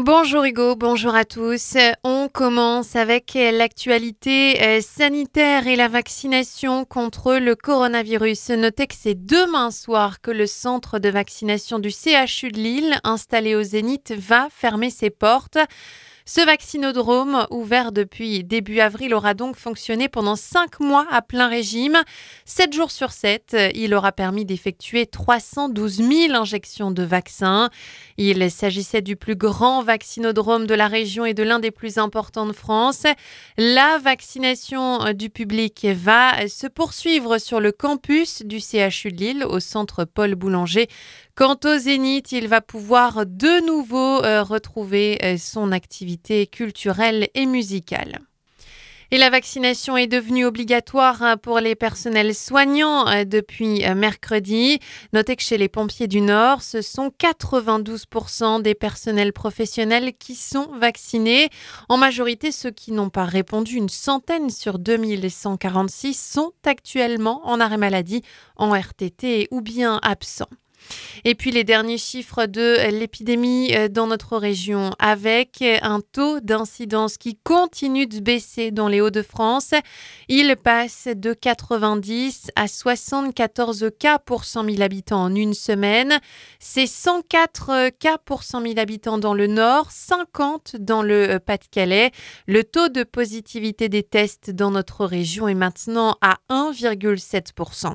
Bonjour Hugo, bonjour à tous. On commence avec l'actualité sanitaire et la vaccination contre le coronavirus. Notez que c'est demain soir que le centre de vaccination du CHU de Lille, installé au Zénith, va fermer ses portes. Ce vaccinodrome, ouvert depuis début avril, aura donc fonctionné pendant 5 mois à plein régime. 7 jours sur 7, il aura permis d'effectuer 312 000 injections de vaccins. Il s'agissait du plus grand vaccinodrome de la région et de l'un des plus importants de France. La vaccination du public va se poursuivre sur le campus du CHU de Lille, au centre Paul Boulanger. Quant au Zénith, il va pouvoir de nouveau retrouver son activité culturelle et musicale. Et la vaccination est devenue obligatoire pour les personnels soignants depuis mercredi. Notez que chez les pompiers du Nord, ce sont 92% des personnels professionnels qui sont vaccinés. En majorité, ceux qui n'ont pas répondu, une centaine sur 2146, sont actuellement en arrêt maladie, en RTT ou bien absents. Et puis les derniers chiffres de l'épidémie dans notre région, avec un taux d'incidence qui continue de baisser dans les Hauts-de-France. Il passe de 90 à 74 cas pour 100 000 habitants en une semaine. C'est 104 cas pour 100 000 habitants dans le Nord, 50 dans le Pas-de-Calais. Le taux de positivité des tests dans notre région est maintenant à 1,7%.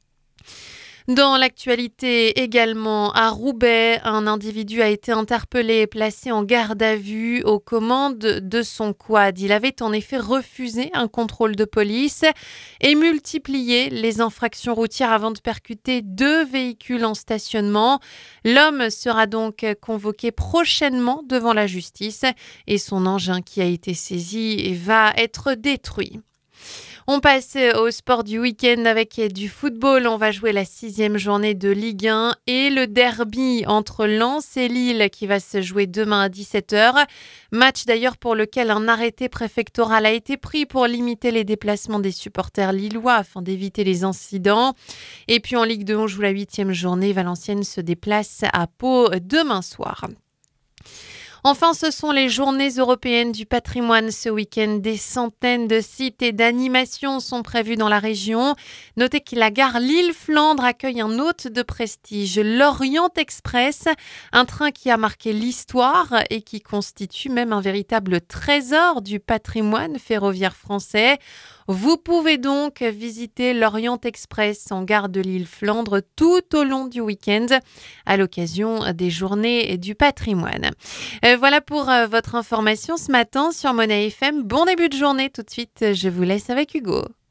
Dans l'actualité également, à Roubaix, un individu a été interpellé et placé en garde à vue aux commandes de son quad. Il avait en effet refusé un contrôle de police et multiplié les infractions routières avant de percuter 2 véhicules en stationnement. L'homme sera donc convoqué prochainement devant la justice et son engin qui a été saisi va être détruit. On passe au sport du week-end avec du football. On va jouer la 6e journée de Ligue 1 et le derby entre Lens et Lille qui va se jouer demain à 17h. Match d'ailleurs pour lequel un arrêté préfectoral a été pris pour limiter les déplacements des supporters lillois afin d'éviter les incidents. Et puis en Ligue 2, on joue la 8e journée. Valenciennes se déplace à Pau demain soir. Enfin, ce sont les journées européennes du patrimoine ce week-end. Des centaines de sites et d'animations sont prévus dans la région. Notez que la gare Lille-Flandre accueille un hôte de prestige, l'Orient Express, un train qui a marqué l'histoire et qui constitue même un véritable trésor du patrimoine ferroviaire français. Vous pouvez donc visiter l'Orient Express en gare de Lille-Flandre tout au long du week-end à l'occasion des journées du patrimoine. Voilà pour votre information ce matin sur Monnaie FM. Bon début de journée tout de suite. Je vous laisse avec Hugo.